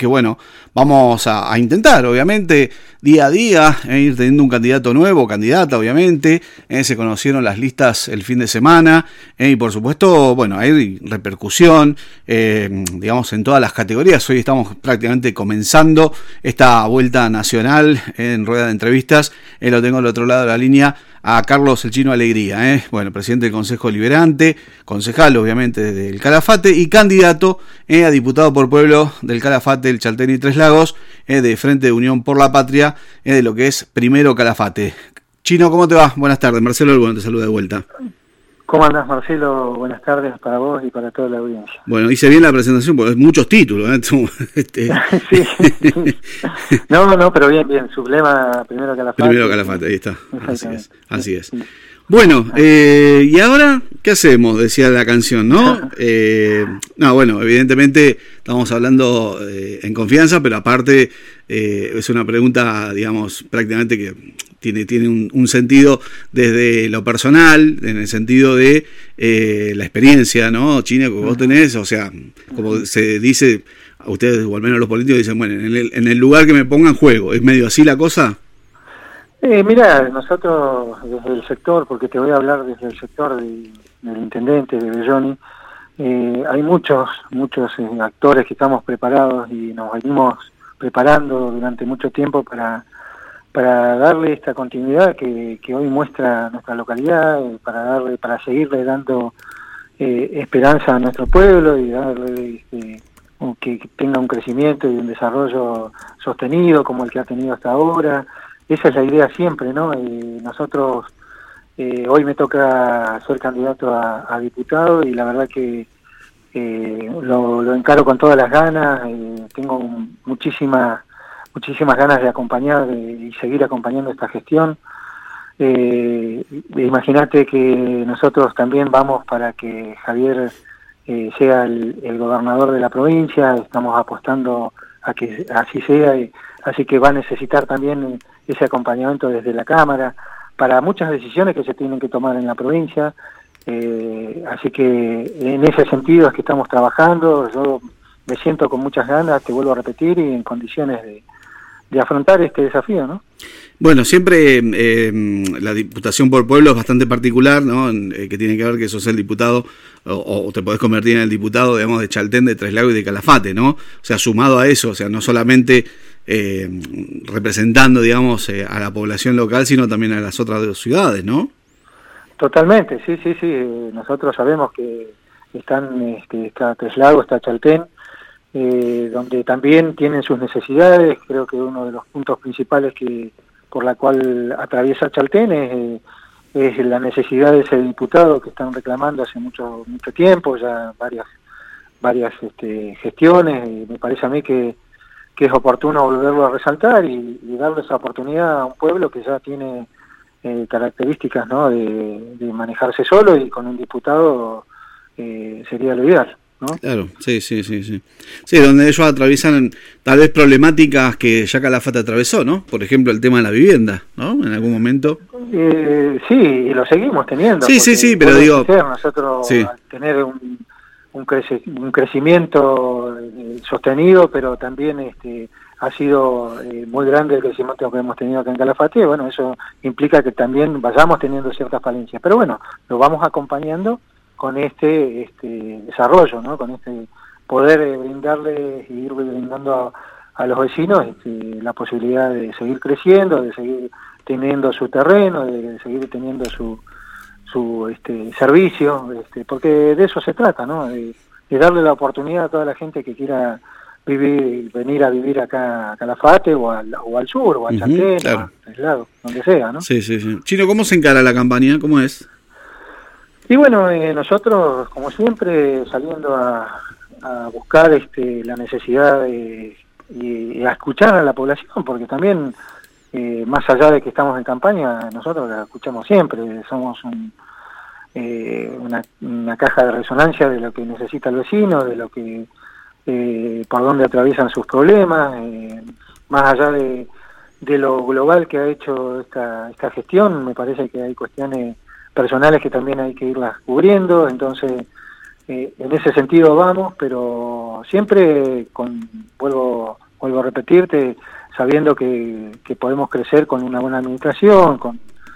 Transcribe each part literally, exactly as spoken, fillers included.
que bueno, vamos a, a intentar, obviamente, día a día, eh, ir teniendo un candidato nuevo, candidata, obviamente. Eh, se conocieron las listas el fin de semana eh, y por supuesto, bueno, hay repercusión, eh, digamos, en todas las categorías. Hoy estamos prácticamente comenzando esta vuelta nacional eh, en rueda de entrevistas. Eh, lo tengo al otro lado de la línea a Carlos El Chino Alegría, eh, bueno, presidente del Consejo Liberante, concejal, obviamente, del Calafate y candidato eh, a diputado por pueblo del Calafate, el Chaltén y Tres Lagos, eh, de Frente de Unión por la Patria, eh, de lo que es Primero Calafate. Chino, ¿cómo te va? Buenas tardes. Marcelo Bueno te saluda de vuelta. ¿Cómo andás, Marcelo? Buenas tardes para vos y para toda la audiencia. Bueno, hice bien la presentación porque hay muchos títulos, ¿eh? este... sí, sí. No, no, pero bien, bien. Sublema Primero Calafate. Primero Calafate, ahí está. Así es, así es. Bueno, eh, ¿y ahora qué hacemos? Decía la canción, ¿no? Eh, no, bueno, evidentemente estamos hablando eh, en confianza, pero aparte eh, es una pregunta, digamos, prácticamente que tiene, tiene un, un sentido desde lo personal, en el sentido de eh, la experiencia, ¿no? China, que vos tenés, o sea, como se dice, a ustedes, o al menos los políticos, dicen, bueno, en el, en el lugar que me pongan juego, ¿es medio así la cosa? Eh, mira, nosotros desde el sector, porque te voy a hablar desde el sector de, del intendente de Belloni, eh, hay muchos, muchos eh, actores que estamos preparados y nos venimos preparando durante mucho tiempo para, para darle esta continuidad que, que hoy muestra nuestra localidad, eh, para darle, para seguirle dando eh, esperanza a nuestro pueblo y darle este, un, que, que tenga un crecimiento y un desarrollo sostenido como el que ha tenido hasta ahora. Esa es la idea siempre, ¿no? Eh, nosotros, eh, hoy me toca ser candidato a, a diputado y la verdad que eh, lo, lo encaro con todas las ganas, eh, tengo muchísimas muchísimas ganas de acompañar de, y seguir acompañando esta gestión. Eh, Imagínate que nosotros también vamos para que Javier eh, sea el, el gobernador de la provincia, estamos apostando a que así sea, y, así que va a necesitar también ese acompañamiento desde la Cámara para muchas decisiones que se tienen que tomar en la provincia, eh, así que en ese sentido es que estamos trabajando. Yo me siento con muchas ganas, te vuelvo a repetir, y en condiciones de, de afrontar este desafío, ¿no? Bueno, siempre eh, la Diputación por Pueblo es bastante particular, ¿no? Eh, que tiene que ver que sos el diputado o, o te podés convertir en el diputado, digamos, de Chaltén, de Tres Lagos y de Calafate, ¿no? O sea, sumado a eso, o sea, no solamente eh, representando, digamos, eh, a la población local, sino también a las otras dos ciudades, ¿no? Totalmente, sí, sí, sí. Nosotros sabemos que están, este, está Tres Lagos, está Chaltén, eh, donde también tienen sus necesidades. Creo que uno de los puntos principales que por la cual atraviesa Chaltén es, es la necesidad de ese diputado que están reclamando hace mucho mucho tiempo, ya varias varias este, gestiones, y me parece a mí que, que es oportuno volverlo a resaltar y, y darle esa oportunidad a un pueblo que ya tiene eh, características, ¿no?, de, de manejarse solo, y con un diputado eh, sería lo ideal, ¿no? Claro, sí, sí, sí, sí. Sí, donde ellos atraviesan tal vez problemáticas que ya Calafate atravesó, ¿no? Por ejemplo, el tema de la vivienda, ¿no? En algún momento. Eh, sí, y lo seguimos teniendo. Sí, sí, sí, pero digo... Ser, nosotros sí. Al tener un, un, crece, un crecimiento eh, sostenido, pero también este ha sido eh, muy grande el crecimiento que hemos tenido acá en Calafate. Bueno, eso implica que también vayamos teniendo ciertas falencias. Pero bueno, lo vamos acompañando con este este desarrollo, ¿no? Con este poder eh, brindarle y ir brindando a, a los vecinos este, la posibilidad de seguir creciendo, de seguir teniendo su terreno, de seguir teniendo su su este servicio, este, porque de eso se trata, ¿no? De, de darle la oportunidad a toda la gente que quiera vivir, venir a vivir acá a Calafate o al, o al sur, o a Chaltén, uh-huh, claro, o a Tres Lagos, donde sea, ¿no? Sí, sí, sí. Chino, ¿cómo se encara la campaña? ¿Cómo es? Y bueno, eh, nosotros, como siempre, saliendo a, a buscar este, la necesidad de, y, y a escuchar a la población, porque también, eh, más allá de que estamos en campaña, nosotros la escuchamos siempre, somos un, eh, una, una caja de resonancia de lo que necesita el vecino, de lo que eh, por dónde atraviesan sus problemas, eh, más allá de, de lo global que ha hecho esta, esta gestión. Me parece que hay cuestiones personales que también hay que irlas cubriendo, entonces eh, en ese sentido vamos, pero siempre con, vuelvo, vuelvo a repetirte, sabiendo que, que podemos crecer con una buena administración, con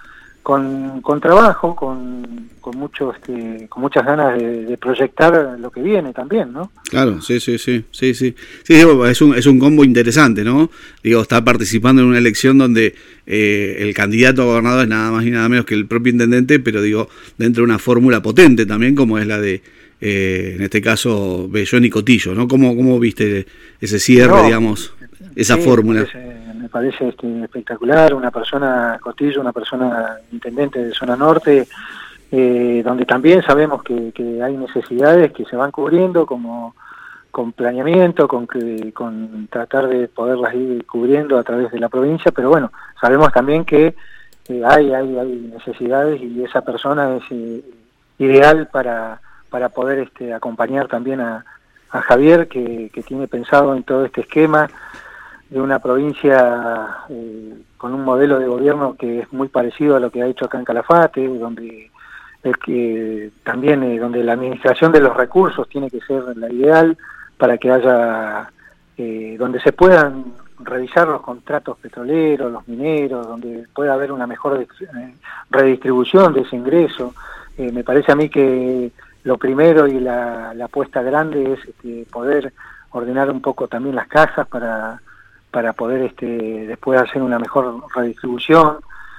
con, con trabajo, con, con mucho, este, con muchas ganas de, de proyectar lo que viene también, ¿no? Claro, sí, sí, sí, sí, sí, sí, digo, es un, es un combo interesante, ¿no? Digo, está participando en una elección donde eh, el candidato a gobernador es nada más y nada menos que el propio intendente, pero digo, dentro de una fórmula potente también, como es la de, eh, en este caso, Bellón y Cotillo, ¿no? ¿Cómo, cómo viste ese cierre, no, digamos, esa sí, fórmula? Me parece, me parece este, espectacular, una persona, Cotillo, una persona intendente de zona norte, eh, donde también sabemos que, que hay necesidades que se van cubriendo, como con planeamiento, con, que, con tratar de poderlas ir cubriendo a través de la provincia, pero bueno, sabemos también que eh, hay, hay, hay necesidades y esa persona es eh, ideal para, para poder este, acompañar también a, a Javier, que, que tiene pensado en todo este esquema de una provincia eh, con un modelo de gobierno que es muy parecido a lo que ha hecho acá en Calafate, donde el que también eh, donde la administración de los recursos tiene que ser la ideal para que haya eh, donde se puedan revisar los contratos petroleros, los mineros, donde pueda haber una mejor redistribución de ese ingreso. Eh, me parece a mí que lo primero y la, la apuesta grande es este, poder ordenar un poco también las casas para para poder este después hacer una mejor redistribución,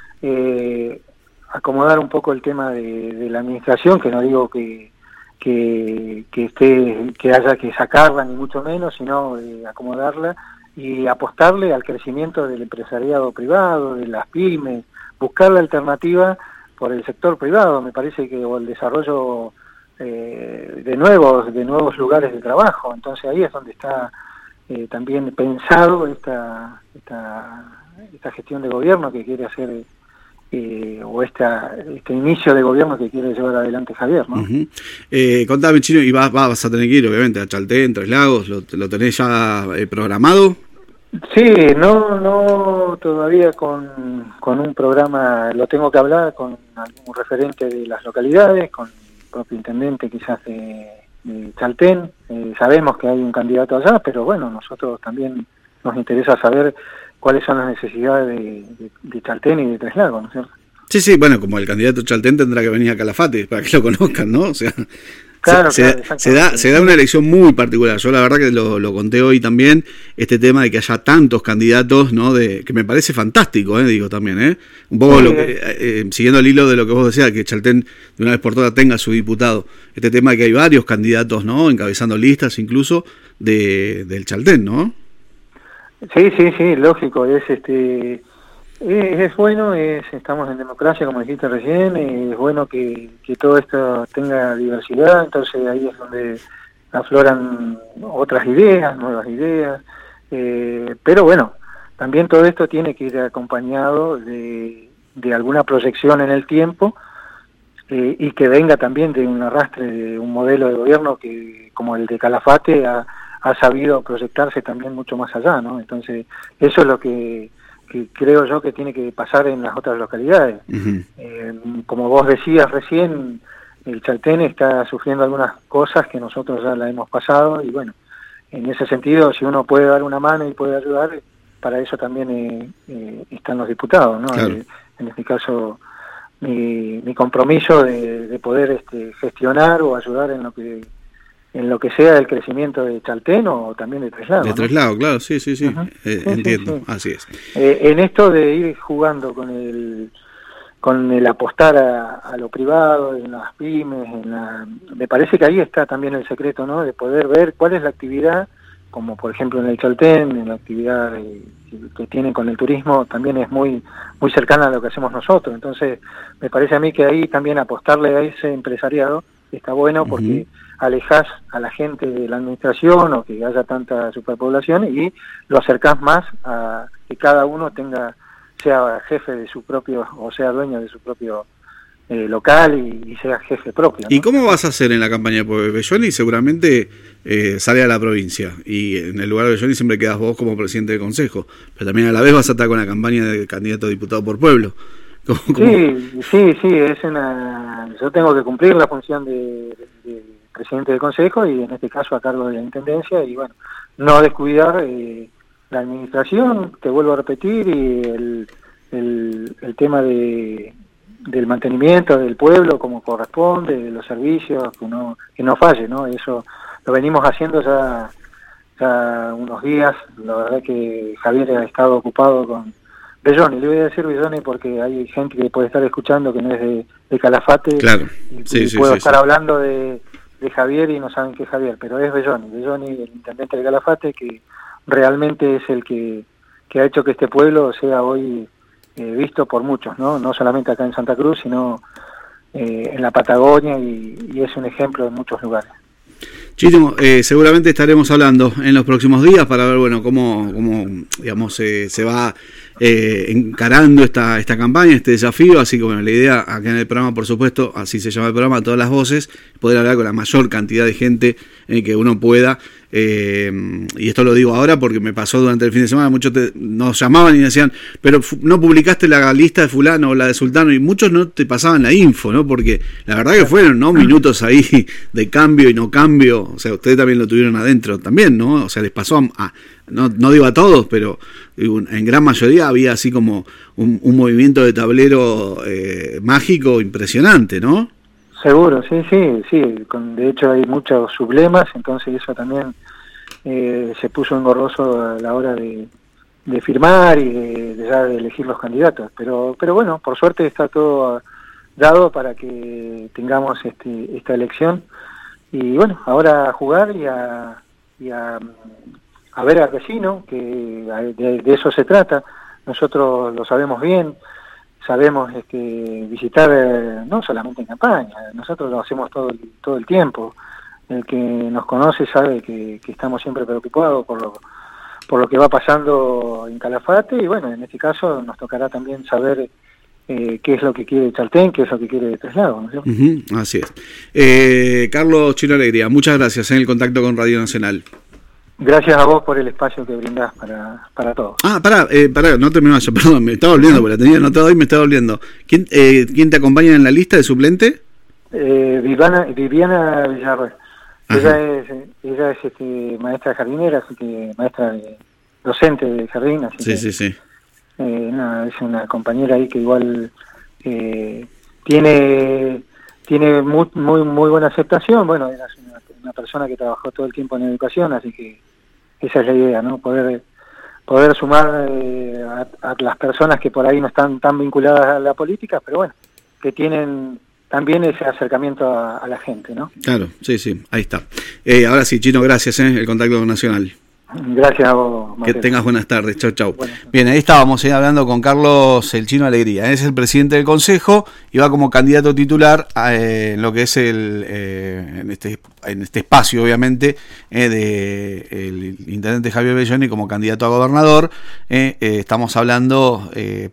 eh, acomodar un poco el tema de, de la administración, que no digo que, que, que esté que haya que sacarla ni mucho menos, sino eh, acomodarla y apostarle al crecimiento del empresariado privado, de las pymes, buscar la alternativa por el sector privado, me parece que o el desarrollo eh, de nuevos de nuevos lugares de trabajo. Entonces ahí es donde está Eh, también pensado esta, esta esta gestión de gobierno que quiere hacer eh, o esta este inicio de gobierno que quiere llevar adelante Javier, ¿no? Uh-huh. eh, contame, Chino, y vas, vas a tener que ir obviamente a Chaltén, Tres Lagos, ¿lo, lo tenés ya eh, programado? Sí, no no todavía con, con un programa, lo tengo que hablar con algún referente de las localidades, con el propio intendente quizás de de Chaltén, eh, sabemos que hay un candidato allá, pero bueno, nosotros también nos interesa saber cuáles son las necesidades de, de, de Chaltén y de Tres Lagos, ¿no es cierto? Sí, sí, bueno, como el candidato Chaltén tendrá que venir a Calafate para que lo conozcan, ¿no? O sea, claro, se, claro, se, da, se da una elección muy particular. Yo la verdad que lo, lo conté hoy también, este tema de que haya tantos candidatos, ¿no? De, que me parece fantástico, ¿eh? Digo también, ¿eh? Un poco sí, lo que, eh, siguiendo el hilo de lo que vos decías, que Chaltén de una vez por todas tenga su diputado. Este tema de que hay varios candidatos, ¿no? Encabezando listas incluso de del Chaltén, ¿no? Sí, sí, sí, lógico, es este... Es, es bueno, es, estamos en democracia, como dijiste recién, es bueno que, que todo esto tenga diversidad, entonces ahí es donde afloran otras ideas, nuevas ideas, eh, pero bueno, también todo esto tiene que ir acompañado de, de alguna proyección en el tiempo eh, y que venga también de un arrastre de un modelo de gobierno que, como el de Calafate, ha, ha sabido proyectarse también mucho más allá, ¿no? Entonces, eso es lo que... que creo yo que tiene que pasar en las otras localidades. Uh-huh. Eh, como vos decías recién, el Chaltén está sufriendo algunas cosas que nosotros ya la hemos pasado y bueno, en ese sentido, si uno puede dar una mano y puede ayudar, para eso también eh, eh, están los diputados, ¿no? Claro. Eh, en este caso, mi, mi compromiso de, de poder este, gestionar o ayudar en lo que en lo que sea el crecimiento de Chaltén o también de Tres Lagos. De Tres Lagos, ¿no? Claro, sí, sí, sí, uh-huh. eh, sí entiendo, sí, sí. Así es. Eh, en esto de ir jugando con el con el apostar a, a lo privado, en las pymes, en la, me parece que ahí está también el secreto, ¿no? De poder ver cuál es la actividad, como por ejemplo en el Chaltén, en la actividad de, que tienen con el turismo, también es muy muy cercana a lo que hacemos nosotros. Entonces, me parece a mí que ahí también apostarle a ese empresariado está bueno porque uh-huh. alejás a la gente de la administración o que haya tanta superpoblación y lo acercás más a que cada uno tenga sea jefe de su propio o sea dueño de su propio eh, local y, y sea jefe propio, ¿no? ¿Y cómo vas a hacer en la campaña? Porque Belloni seguramente eh, sale a la provincia y en el lugar de Belloni siempre quedas vos como presidente del consejo, pero también a la vez vas a estar con la campaña de candidato a diputado por pueblo. ¿Cómo, cómo? Sí, sí, sí, es una... Yo tengo que cumplir la función de, de presidente del Consejo y en este caso a cargo de la Intendencia, y bueno, no descuidar eh, la administración, te vuelvo a repetir, y el, el, el tema de del mantenimiento del pueblo como corresponde, de los servicios, que no, que no falle, ¿no? Eso lo venimos haciendo ya, ya unos días. La verdad que Javier ha estado ocupado con Belloni, le voy a decir Belloni porque hay gente que puede estar escuchando que no es de, de Calafate, claro. y, sí, y sí, puedo sí, estar sí. hablando de, de Javier y no saben qué es Javier, pero es Belloni, Belloni, el intendente de Calafate, que realmente es el que, que ha hecho que este pueblo sea hoy eh, visto por muchos, ¿no? No solamente acá en Santa Cruz, sino eh, en la Patagonia, y, y es un ejemplo en muchos lugares. Chino, eh, seguramente estaremos hablando en los próximos días para ver, bueno, cómo, cómo digamos, eh, se va eh, encarando esta, esta campaña, este desafío. Así que, bueno, la idea acá en el programa, por supuesto, así se llama el programa, Todas las Voces, poder hablar con la mayor cantidad de gente eh, que uno pueda. Eh, y esto lo digo ahora porque me pasó durante el fin de semana, muchos te, nos llamaban y decían, pero no publicaste la lista de fulano o la de sultano, y muchos no te pasaban la info, ¿no? Porque la verdad que fueron, ¿no?, minutos ahí de cambio y no cambio. O sea, ustedes también lo tuvieron adentro también, ¿no? O sea, les pasó a, a no, no digo a todos, pero en gran mayoría había así como un, un movimiento de tablero eh, mágico impresionante, ¿no? Seguro, sí, sí, sí. Con, de hecho hay muchos sublemas, entonces eso también eh, se puso engorroso a la hora de, de firmar y de, de ya de elegir los candidatos. Pero, pero bueno, por suerte está todo dado para que tengamos este, esta elección. Y bueno, ahora a jugar y a, y a, a ver al vecino, que de, de eso se trata. Nosotros lo sabemos bien. Sabemos este, visitar eh, no solamente en campaña, nosotros lo hacemos todo el, todo el tiempo. El que nos conoce sabe que, que estamos siempre preocupados por lo, por lo que va pasando en Calafate, y bueno, en este caso nos tocará también saber eh, qué es lo que quiere Chaltén, qué es lo que quiere Tres Lagos, ¿no? Uh-huh, así es. Eh, Carlos Chino Alegría, muchas gracias en el contacto con Radio Nacional. Gracias a vos por el espacio que brindás para, para todos. Ah, pará, eh, pará, no terminó eso, perdón, me estaba olvidando, porque la tenía anotado y me estaba olvidando. ¿Quién, eh, ¿quién te acompaña en la lista de suplente? Eh, Viviana, Viviana Villarroel. Ella es, ella es este, maestra jardinera, así que maestra de, docente de jardín, así sí, que, sí, sí. Eh, no, es una compañera ahí que igual eh, tiene tiene muy, muy muy buena aceptación. Bueno, es una, una persona que trabajó todo el tiempo en educación, así que esa es la idea, ¿no? Poder poder sumar eh, a, a las personas que por ahí no están tan vinculadas a la política, pero bueno, que tienen también ese acercamiento a, a la gente, ¿no? Claro, sí, sí, ahí está. Eh, ahora sí, Chino, gracias, eh, el contacto nacional. Gracias a vos, Mateo. Que tengas buenas tardes, chau, chau. Buenas. Bien, ahí estábamos eh, hablando con Carlos El Chino Alegría, es el presidente del Consejo y va como candidato titular a, eh, en lo que es el eh, en este en este espacio, obviamente, eh, de el intendente Javier Belloni como candidato a gobernador. Eh, eh, estamos hablando eh,